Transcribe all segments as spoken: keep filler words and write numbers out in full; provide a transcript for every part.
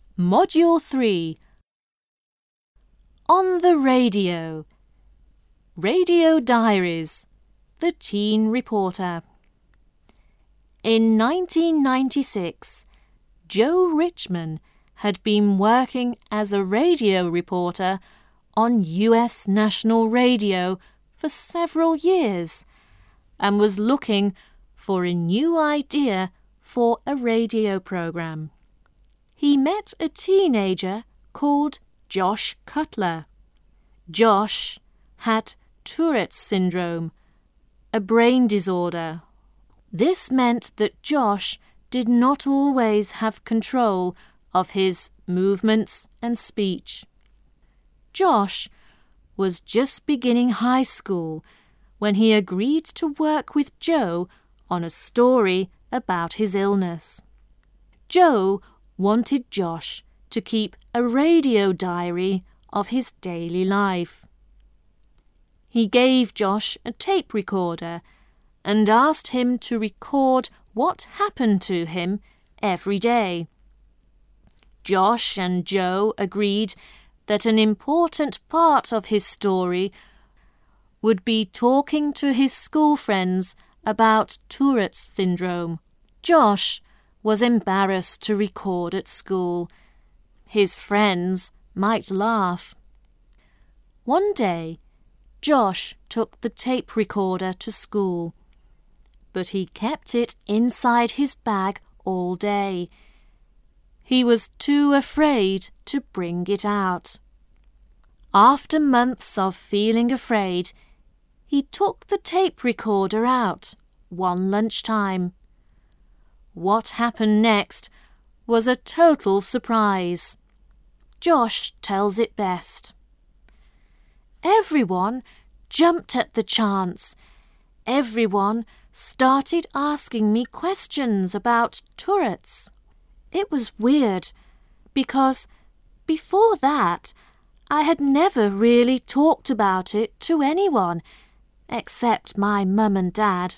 Module three. On the Radio. Radio Diaries. The Teen Reporter. In nineteen ninety-six, Joe Richman had been working as a radio reporter on U S National Radio for several years and was looking for a new idea for a radio program. He met a teenager called Josh Cutler. Josh had Tourette's syndrome, a brain disorder. This meant that Josh did not always have control of his movements and speech. Josh was just beginning high school when he agreed to work with Joe on a story about his illness. Joe wanted Josh to keep a radio diary of his daily life. He gave Josh a tape recorder and asked him to record what happened to him every day. Josh and Joe agreed that an important part of his story would be talking to his school friends about Tourette's syndrome. Josh was embarrassed to record at school. His friends might laugh. One day, Josh took the tape recorder to school, but he kept it inside his bag all day. He was too afraid to bring it out. After months of feeling afraid, he took the tape recorder out one lunchtime. What happened next was a total surprise. Josh tells it best. Everyone jumped at the chance. Everyone started asking me questions about Tourette's. It was weird because before that I had never really talked about it to anyone except my mum and dad.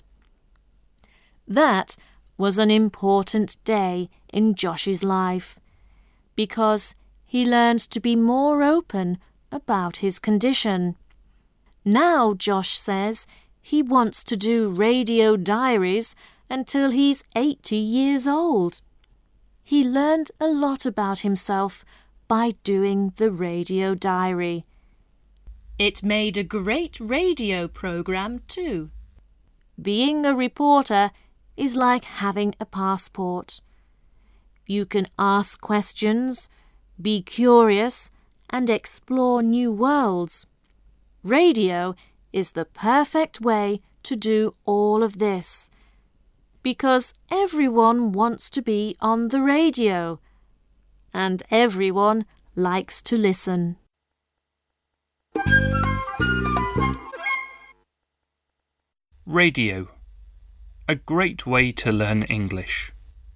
That was an important day in Josh's life because he learned to be more open about his condition. Now Josh says he wants to do radio diaries until he's eighty years old. He learned a lot about himself by doing the radio diary. It made a great radio program too. Being a reporter is like having a passport. You can ask questions, be curious, and explore new worlds. Radio is the perfect way to do all of this, because everyone wants to be on the radio, and everyone likes to listen. Radio, a great way to learn English.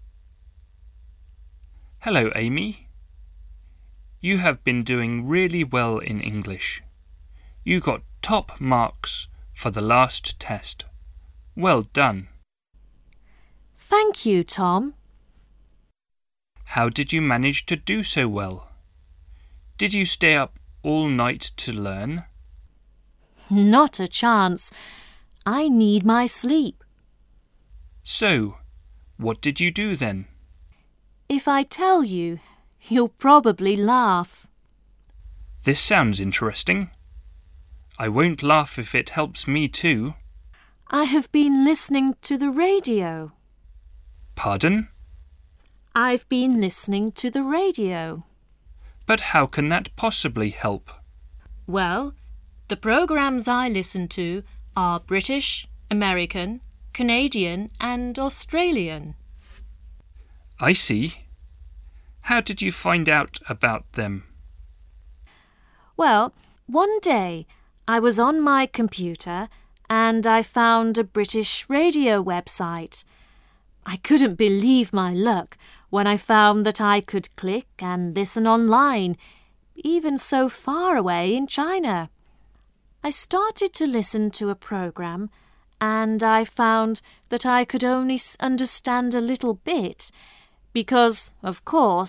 Hello, Amy. You have been doing really well in English. You got top marks for the last test. Well done. Thank you, Tom. How did you manage to do so well? Did you stay up all night to learn? Not a chance. I need my sleep. So, what did you do then? If I tell you, you'll probably laugh. This sounds interesting. I won't laugh if it helps me too. I have been listening to the radio. Pardon? I've been listening to the radio. But how can that possibly help? Well, the programs I listen to are British, American, Canadian and Australian. I see. How did you find out about them? Well, one day I was on my computer and I found a British radio website. I couldn't believe my luck when I found that I could click and listen online, even so far away in China. I started to listen to a program and I found that I could only understand a little bit because, of course,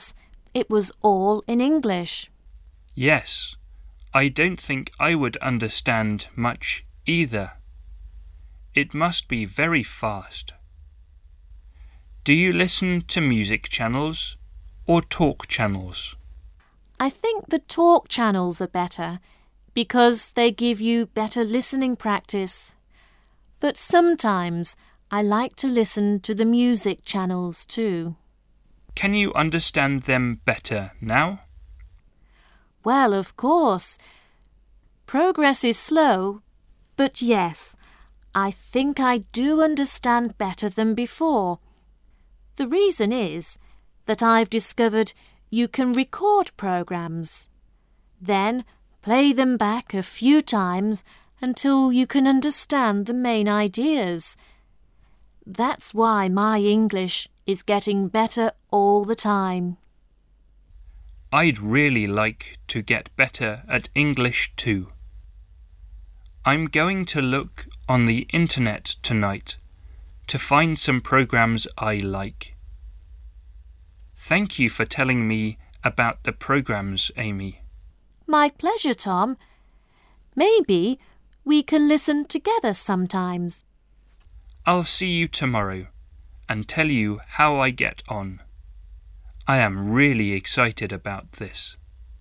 It was all in English. Yes, I don't think I would understand much either. It must be very fast. Do you listen to music channels or talk channels? I think the talk channels are better because they give you better listening practice. But sometimes I like to listen to the music channels too. Can you understand them better now? Well, of course. Progress is slow, but yes, I think I do understand better than before. The reason is that I've discovered you can record programs, then play them back a few times until you can understand the main ideas. That's why my English is getting better all the time. I'd really like to get better at English too. I'm going to look on the internet tonight to find some programs I like. Thank you for telling me about the programs, Amy. My pleasure, Tom. Maybe we can listen together sometimes. I'll see you tomorrow and tell you how I get on. I am really excited about this.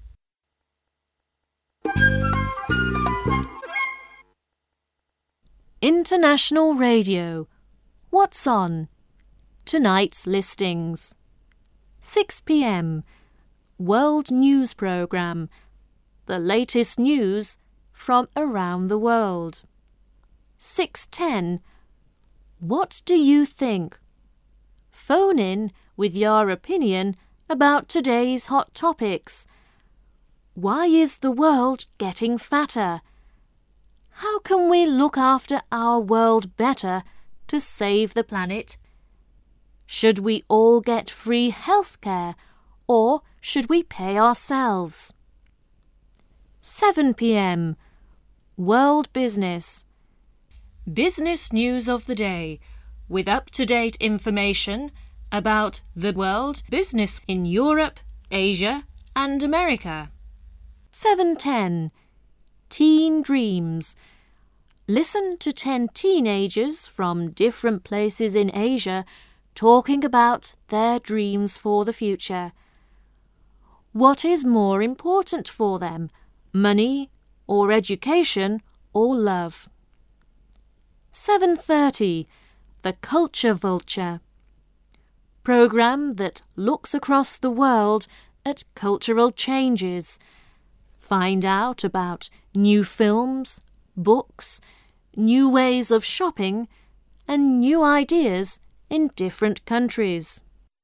International Radio. What's on? Tonight's listings. six p m World News Programme. The latest news from around the world. six ten. What do you think? Phone in with your opinion about today's hot topics. Why is the world getting fatter? How can we look after our world better to save the planet? Should we all get free health care, or should we pay ourselves? seven p m World Business. Business news of the day, with up-to-date information about the world business in Europe, Asia and America. seven ten Teen Dreams. Listen to ten teenagers from different places in Asia talking about their dreams for the future. What is more important for them, money or education or love? seven thirty The Culture Vulture. Programme that looks across the world at cultural changes. Find out about new films, books, new ways of shopping, and new ideas in different countries.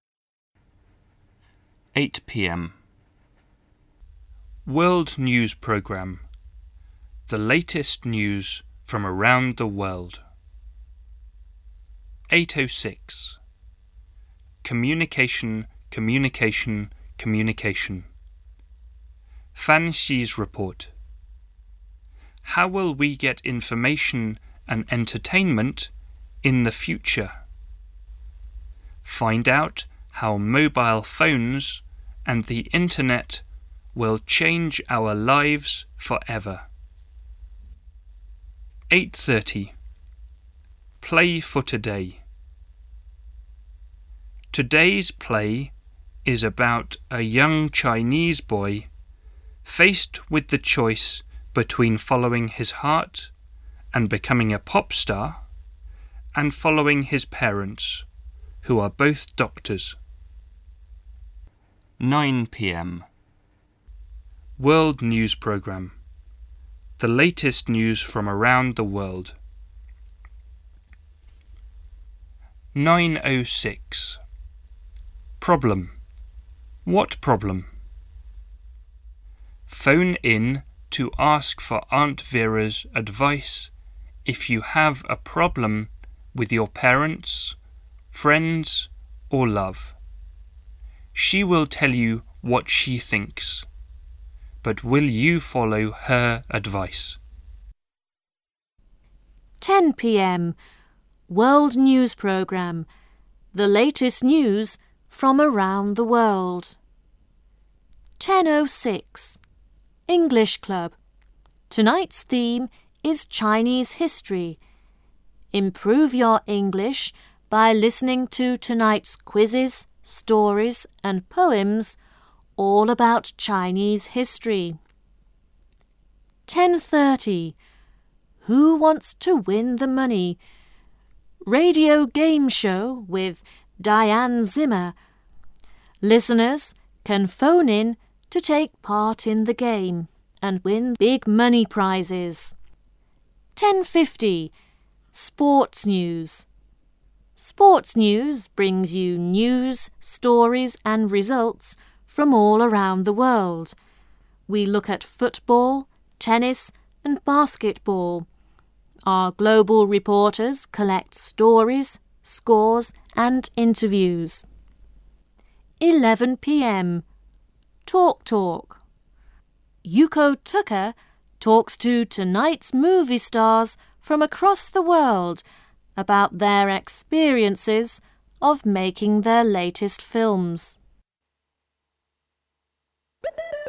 eight p m World News Programme. The latest news from around the world. eight oh six Communication, communication, communication. Fan Xi's report. How will we get information and entertainment in the future? Find out how mobile phones and the internet will change our lives forever. eight thirty Play for today. Today's play is about a young Chinese boy faced with the choice between following his heart and becoming a pop star and following his parents, who are both doctors. nine p m World News Programme. The latest news from around the world. nine oh six Problem. What problem? Phone in to ask for Aunt Vera's advice if you have a problem with your parents, friends, or love. She will tell you what she thinks, but will you follow her advice? ten p m World News Programme. The latest news from around the world. ten oh six. English Club. Tonight's theme is Chinese history. Improve your English by listening to tonight's quizzes, stories and poems all about Chinese history. ten thirty. Who Wants to Win the Money? Radio game show with Diane Zimmer. Listeners can phone in to take part in the game and win big money prizes. ten fifty. Sports News. Sports News brings you news, stories and results from all around the world. We look at football, tennis and basketball. Our global reporters collect stories, scores and interviews. eleven p m. Talk Talk. Yuko Tucker talks to tonight's movie stars from across the world about their experiences of making their latest films.